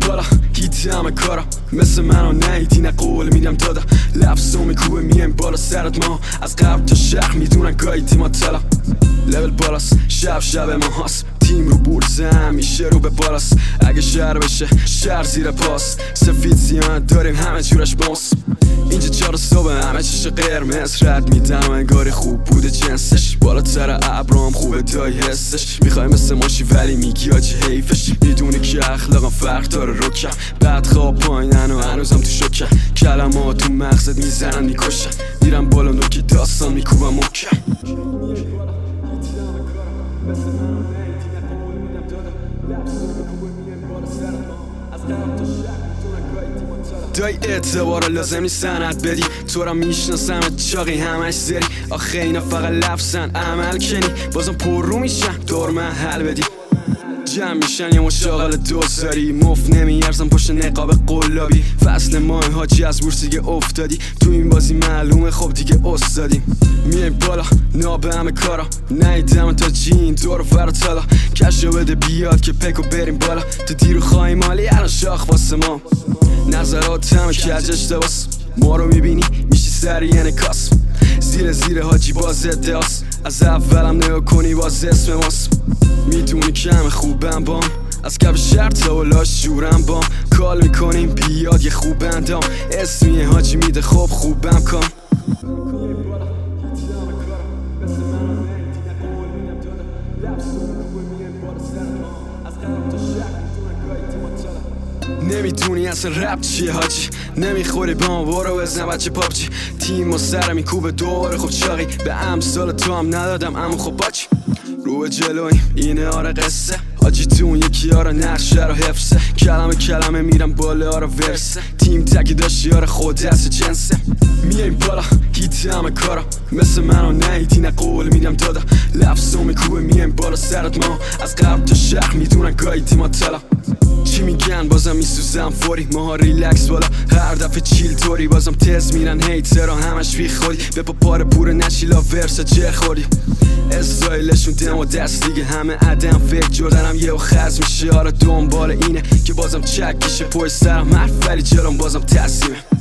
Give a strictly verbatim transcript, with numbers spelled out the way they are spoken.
بالا هیتی همه کارا مثل منو نهیدی نه قول میدم دادا لفظو میکوبه میایم بالا سرت ما از قبل تا شهر میدونن گاهی تیما تلا لول بالاست شب شب ما هاست تیم رو بورسه همیشه رو به بالاست اگه شهر بشه شهر زیر پاس سفید زیان داریم همه جورش باموس اینجا چهار صبح همه چیش قرمز رد میدن و انگاری خوب بوده جنسش بالاتر ابرام خوبه دای حسش میخوای مثل ماشی ولی میگی آجی حیفش میدونی که اخلاقم فرق داره روکم بعد خواب پایینن و هنوزم تو شکم کلمات تو مغزت میزنن میکشن میرم بالا نوکی داستان میکوبم محکم دای اعتبارا لازم نیست سند بدی تو را میشناسم چاقی همش زری آخه اینا فقط لفظن عمل کنی بازم پر رو میشن دور محل بدی جمع میشن یه مشاغل دوزاری مفت نمیارزم پشت نقاب قلابی فصل ماه حاجی از بورس دیگه افتادی تو این بازی معلومه خب دیگه استادیم میایم بالا نابه همه کارا نیدم تا جین دور و فراتالا کشو بده بیاد که پکو بریم بالا تو دیرو خواهی مالی الان شاخ واسه ما نظرات همه کجش دواست ما رو میبینی میشی سری یعنی کاس زیر زیر حاجی باز ادعاست از اولم نگاه کنی باز اسم ماست میدونی که همه خوبم بام از کف شرط و لاش جورم بام کال میکنیم بیاد یه خوب اندام اسمی حاجی میده خب خوبم کن نمیدونی اصلا رپ چیه حاجی نمیخوری با ما برو بزن بچه پابجی تیم و سر میکوبه دوباره خب چاقی به امثال تو هم ندادم اما خب باچی رو به جلویم اینه آره قصه حاجی تو اون یکی آره نقشه رو حفظه کلمه کلمه میرم بالا آره ورسه تیم تکی داشتی آره خود دست جنسه میایم بالا هیتی همه کارا مثل منو نهیدی نه قول میدم دادا لفظو میکوبه میایم بالا سرت ما از قبل تا شهر میدونن گاهی تیما تلا چی میگن بازم میسوزم فوری ماها ریلکس بالا هر دفعه چیل توری بازم تز میرن هیترها همش بی خودی به پا پاره پوره نشیلا ورسا جر خوری استایلشون دم و دست دیگه همه عدم فکر جردنم یه و خز میشه آره دنبال اینه که بازم چک کشه پای سرم حرف ولی جلوم بازم تصمیمه